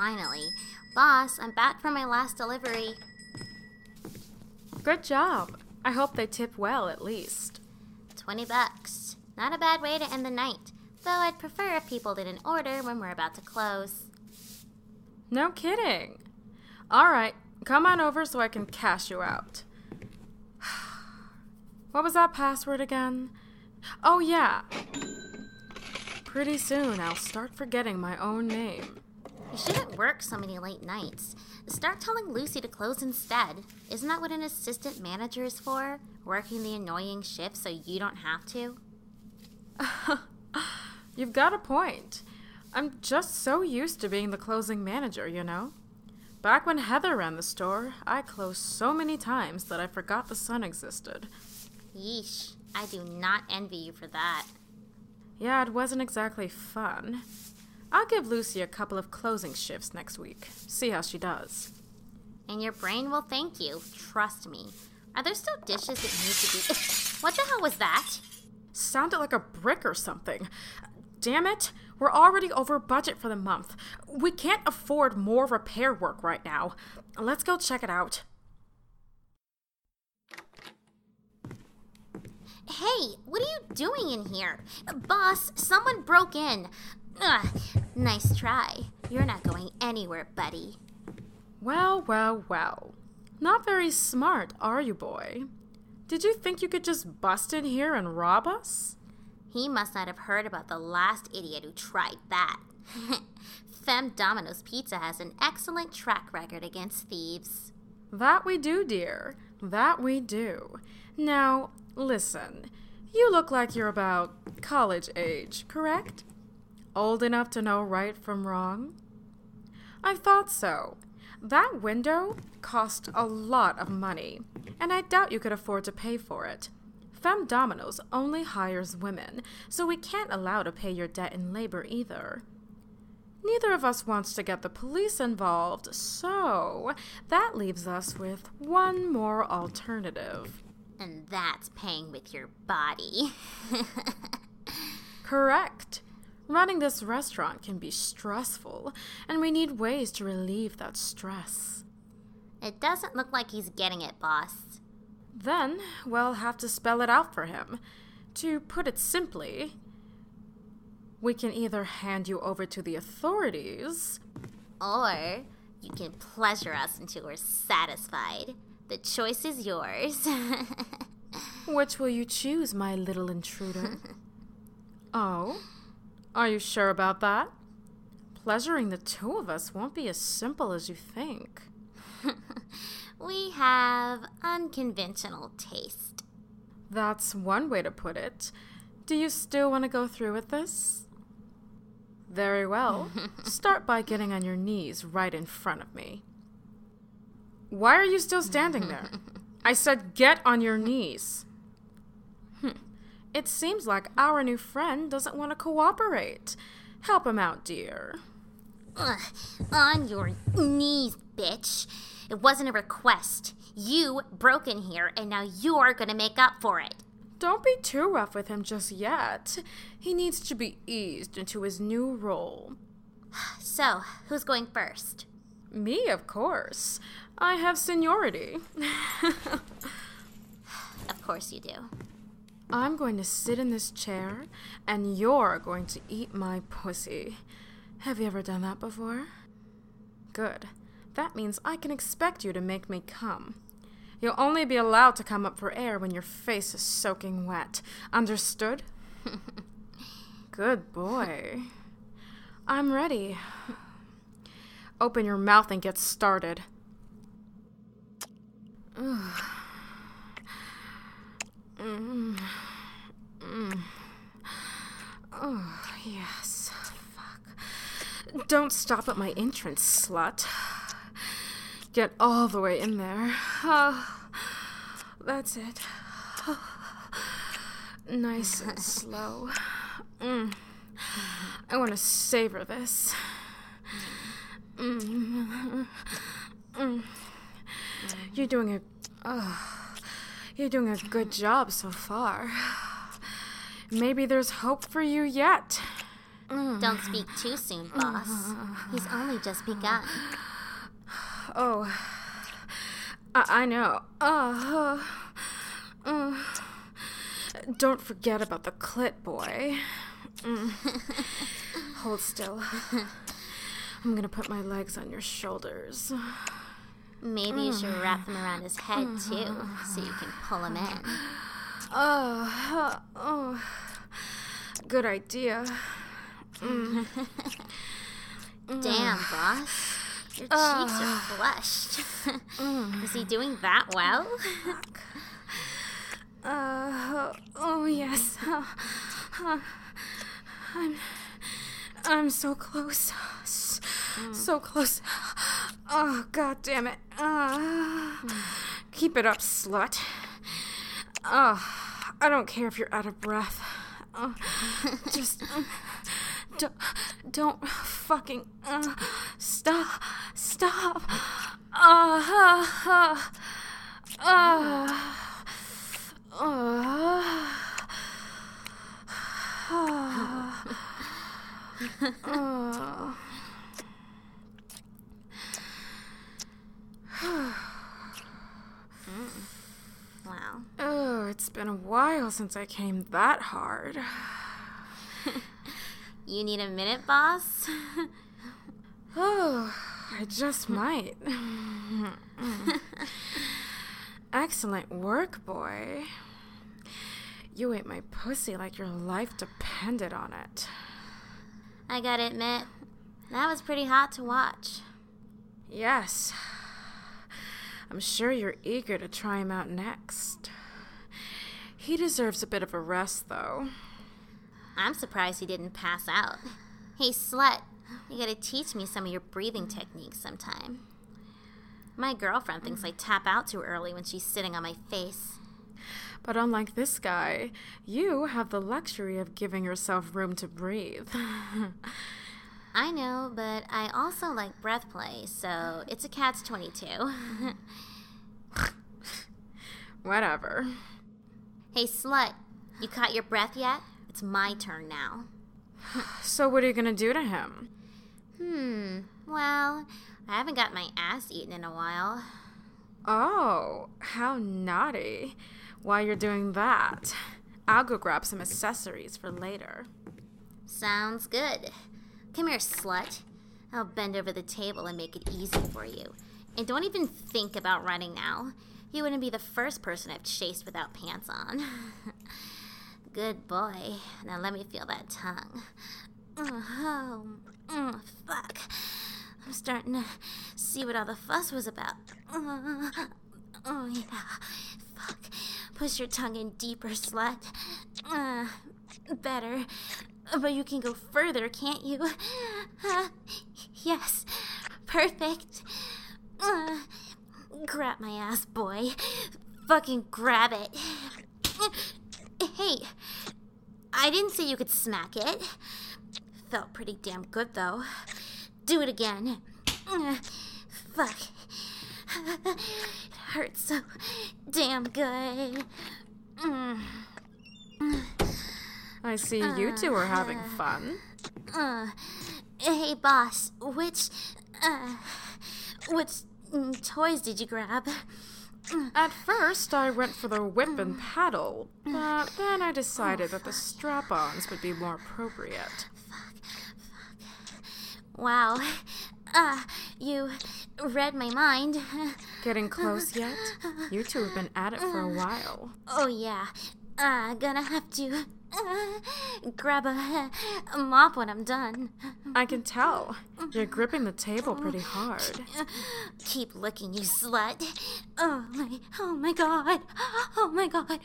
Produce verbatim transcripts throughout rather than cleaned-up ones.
finally. Boss, I'm back from my last delivery. Good job. I hope they tip well, at least. Twenty bucks. Not a bad way to end the night, though I'd prefer if people didn't order when we're about to close. No kidding. All right, come on over so I can cash you out. What was that password again? Oh, yeah. Pretty soon I'll start forgetting my own name. You shouldn't work so many late nights. Start telling Lucy to close instead. Isn't that what an assistant manager is for? Working the annoying shifts so you don't have to? You've got a point. I'm just so used to being the closing manager, you know? Back when Heather ran the store, I closed so many times that I forgot the sun existed. Yeesh, I do not envy you for that. Yeah, it wasn't exactly fun. I'll give Lucy a couple of closing shifts next week. See how she does. And your brain will thank you, trust me. Are there still dishes that need to be... What the hell was that? Sounded like a brick or something. Damn it, we're already over budget for the month. We can't afford more repair work right now. Let's go check it out. Hey, what are you doing in here? Boss, someone broke in. Ugh, nice try. You're not going anywhere, buddy. Well, well, well. Not very smart, are you, boy? Did you think you could just bust in here and rob us? He must not have heard about the last idiot who tried that. Femme Domino's Pizza has an excellent track record against thieves. That we do, dear. That we do. Now, listen. You look like you're about college age, correct? Old enough to know right from wrong? I thought so. That window cost a lot of money, and I doubt you could afford to pay for it. Femme Domino's only hires women, so we can't allow to pay your debt in labor either. Neither of us wants to get the police involved, so that leaves us with one more alternative. And that's paying with your body. Correct. Running this restaurant can be stressful, and we need ways to relieve that stress. It doesn't look like he's getting it, boss. Then we'll have to spell it out for him. To put it simply, we can either hand you over to the authorities, or you can pleasure us until we're satisfied. The choice is yours. Which will you choose, my little intruder? Oh? Are you sure about that? Pleasuring the two of us won't be as simple as you think. We have unconventional taste. That's one way to put it. Do you still want to go through with this? Very well. Start by getting on your knees right in front of me. Why are you still standing there? I said get on your knees. Hm. It seems like our new friend doesn't want to cooperate. Help him out, dear. Ugh, on your knees, bitch. It wasn't a request. You broke in here, and now you're gonna make up for it. Don't be too rough with him just yet. He needs to be eased into his new role. So, who's going first? Me, of course. I have seniority. Of course you do. I'm going to sit in this chair, and you're going to eat my pussy. Have you ever done that before? Good. That means I can expect you to make me come. You'll only be allowed to come up for air when your face is soaking wet. Understood? Good boy. I'm ready. Open your mouth and get started. Mm. Mm. Oh, yes. Fuck. Don't stop at my entrance, slut. Get all the way in there. Oh, that's it. Oh, nice and slow. Mm. I want to savor this. Mm. Mm. You're doing a... Oh, you're doing a good job so far. Maybe there's hope for you yet. Don't speak too soon, boss. He's only just begun. Oh, I, I know. Uh, uh, uh. Don't forget about the clit, boy. Mm. Hold still. I'm gonna put my legs on your shoulders. Maybe you should wrap them around his head, too, so you can pull him in. Oh, oh. Good idea. Mm. Damn, boss. Your cheeks are flushed. Is he doing that well? Uh, oh, yes. Uh, uh, I'm, I'm so close. So, mm. so close. Oh, God damn it. Uh, mm. Keep it up, slut. Oh, I don't care if you're out of breath. Uh, just uh, don't, don't fucking uh, stop. Stop. Uh, uh, uh, uh. Uh, uh, wow. Oh, it's been a while since I came that hard. You need a minute, boss? Oh, I just might. Excellent work, boy. You ate my pussy like your life depended on it. I gotta admit, that was pretty hot to watch. Yes. I'm sure you're eager to try him out next. He deserves a bit of a rest, though. I'm surprised he didn't pass out. Hey, slut, you gotta teach me some of your breathing techniques sometime. My girlfriend thinks I tap out too early when she's sitting on my face. But unlike this guy, you have the luxury of giving yourself room to breathe. I know, but I also like breath play, so it's a catch twenty-two. Whatever. Hey, slut, you caught your breath yet? It's my turn now. So what are you gonna do to him? Hmm, well, I haven't got my ass eaten in a while. Oh, how naughty. While you're doing that, I'll go grab some accessories for later. Sounds good. Come here, slut. I'll bend over the table and make it easy for you. And don't even think about running now. You wouldn't be the first person I've chased without pants on. Good boy. Now let me feel that tongue. Oh, oh, fuck. I'm starting to see what all the fuss was about. Uh, oh, yeah. Fuck. Push your tongue in deeper, slut. Uh, better. But you can go further, can't you? Uh, yes. Perfect. Uh, grab my ass, boy. Fucking grab it. Hey. I didn't say you could smack it. Felt pretty damn good, though. Do it again. Uh, fuck. It hurts so damn good. Mm. I see you two are having fun. Uh, hey, boss, which, uh, which mm, toys did you grab? At first, I went for the whip and paddle, but then I decided that the strap-ons would be more appropriate. Fuck, fuck. Wow. Uh, you read my mind. Getting close yet? You two have been at it for a while. Oh, yeah. Uh, gonna have to uh, grab a, a mop when I'm done. I can tell. You're gripping the table pretty hard. Keep licking, you slut. Oh, my, oh, my God. Oh, my God.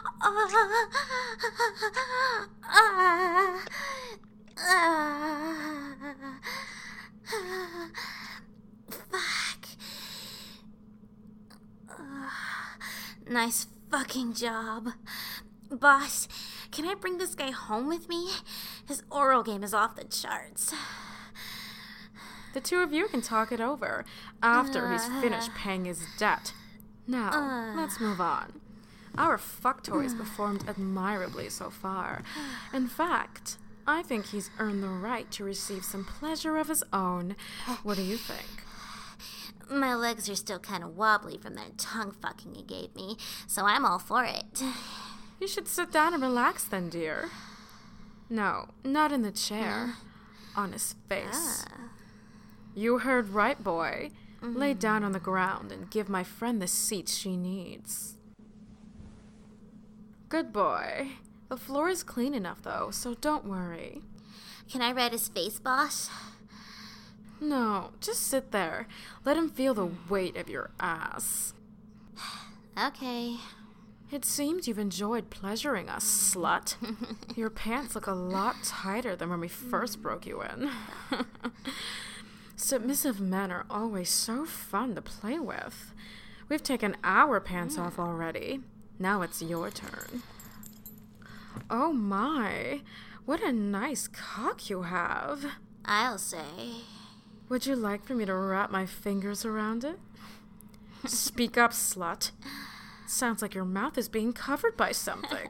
Uh, uh, uh, fuck. Uh, nice fucking job. Boss, can I bring this guy home with me? His oral game is off the charts. The two of you can talk it over after uh, he's finished paying his debt. Now, uh, let's move on. Our fuck toys performed admirably so far. In fact, I think he's earned the right to receive some pleasure of his own. What do you think? My legs are still kind of wobbly from that tongue fucking you gave me, so I'm all for it. You should sit down and relax then, dear. No, not in the chair. On his face. Ah. You heard right, boy. Mm-hmm. Lay down on the ground and give my friend the seat she needs. Good boy. The floor is clean enough, though, so don't worry. Can I ride his face, boss? No, just sit there. Let him feel the weight of your ass. Okay. It seems you've enjoyed pleasuring us, slut. Your pants look a lot tighter than when we first broke you in. Submissive men are always so fun to play with. We've taken our pants off already. Now it's your turn. Oh my, what a nice cock you have. I'll say. Would you like for me to wrap my fingers around it? Speak up, slut. Sounds like your mouth is being covered by something.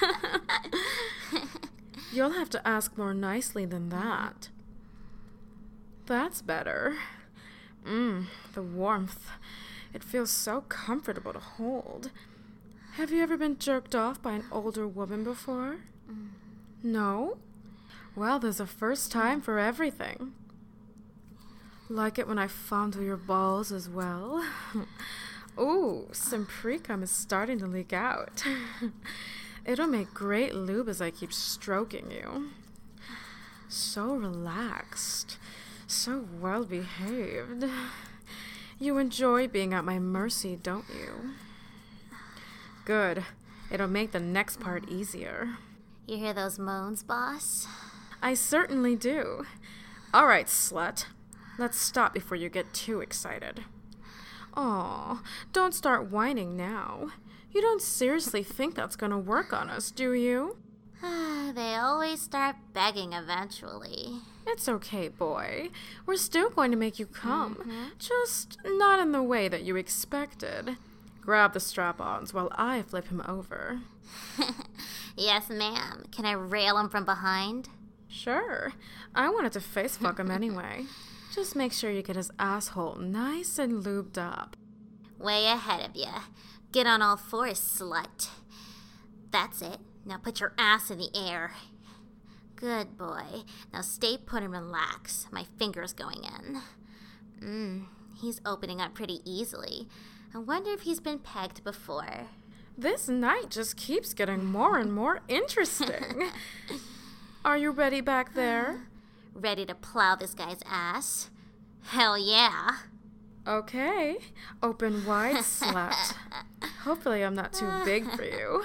You'll have to ask more nicely than that. That's better. Mmm, the warmth. It feels so comfortable to hold. Have you ever been jerked off by an older woman before? Mm. No? Well, there's a first time for everything. Like it when I fondle your balls as well? Ooh, some pre-cum is starting to leak out. It'll make great lube as I keep stroking you. So relaxed. So well-behaved. You enjoy being at my mercy, don't you? Good. It'll make the next part easier. You hear those moans, boss? I certainly do. All right, slut. Let's stop before you get too excited. Aw, don't start whining now. You don't seriously think that's gonna work on us, do you? They always start begging eventually. It's okay, boy. We're still going to make you come. Mm-hmm. Just not in the way that you expected. Grab the strap-ons while I flip him over. Yes, ma'am. Can I rail him from behind? Sure. I wanted to face fuck him anyway. Just make sure you get his asshole nice and lubed up. Way ahead of you. Get on all fours, slut. That's it. Now put your ass in the air. Good boy. Now stay put and relax. My finger's going in. Mmm, he's opening up pretty easily. I wonder if he's been pegged before. This night just keeps getting more and more interesting. Are you ready back there? Ready to plow this guy's ass? Hell yeah. Okay. Open wide, slut. Hopefully I'm not too big for you.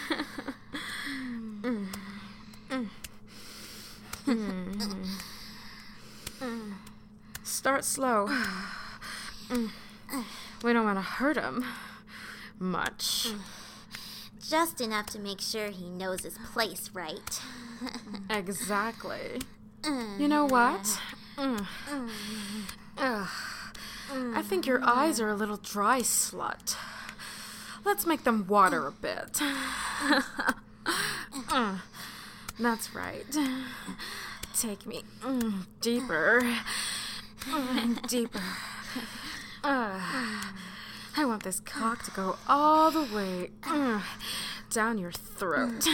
mm. Mm. Mm. Mm. Start slow. Mm. We don't want to hurt him much. Just enough to make sure he knows his place, right? Exactly. You know what? Mm. Ugh. I think your eyes are a little dry, slut. Let's make them water a bit. Mm. That's right. Take me mm, deeper. Mm, deeper. Uh, I want this cock to go all the way mm, down your throat.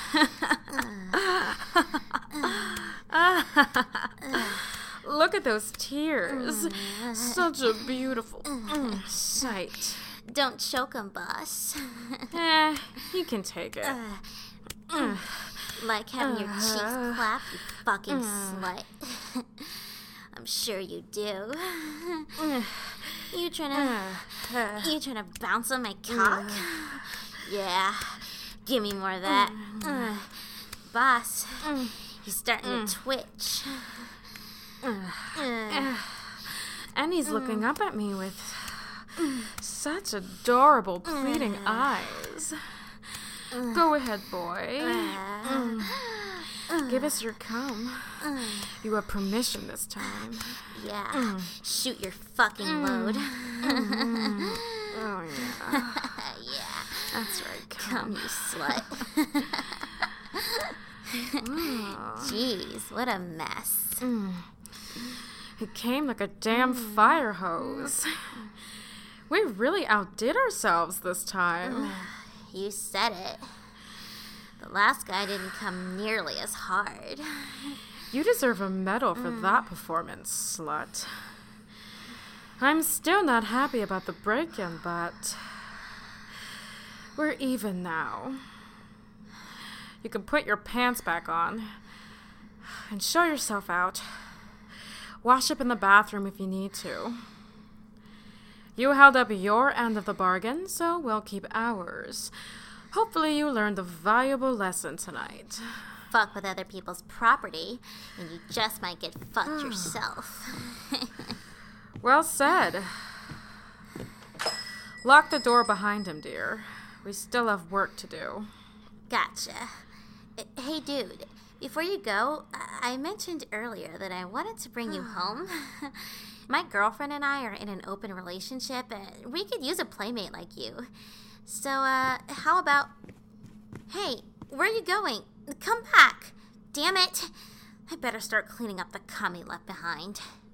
Look at those tears. Such a beautiful mm, sight. Don't choke him, boss. Eh, you can take it. Uh, like having your cheeks clap, you fucking slut. I'm sure you do. You trying to, you trying to bounce on my cock? Yeah, give me more of that. Uh, boss, he's starting to twitch. Uh, and he's looking up at me with such adorable, pleading eyes. Go ahead, boy. Mm. Give us your cum. You have permission this time. Yeah, mm. Shoot your fucking mm. load. Mm. Oh, yeah. Yeah. That's right, Come, cum. you slut. Oh. Jeez, what a mess. Mm. It came like a damn fire hose. We really outdid ourselves this time. You said it. The last guy didn't come nearly as hard. You deserve a medal for Mm. that performance, slut. I'm still not happy about the break-in, but we're even now. You can put your pants back on and show yourself out. Wash up in the bathroom if you need to. You held up your end of the bargain, so we'll keep ours. Hopefully you learned a valuable lesson tonight. Fuck with other people's property, and you just might get fucked yourself. Well said. Lock the door behind him, dear. We still have work to do. Gotcha. Uh, Hey, dude, before you go, I I mentioned earlier that I wanted to bring you home. My girlfriend and I are in an open relationship, and we could use a playmate like you. So, uh, how about... Hey, where are you going? Come back. Damn it. I better start cleaning up the cum he left behind.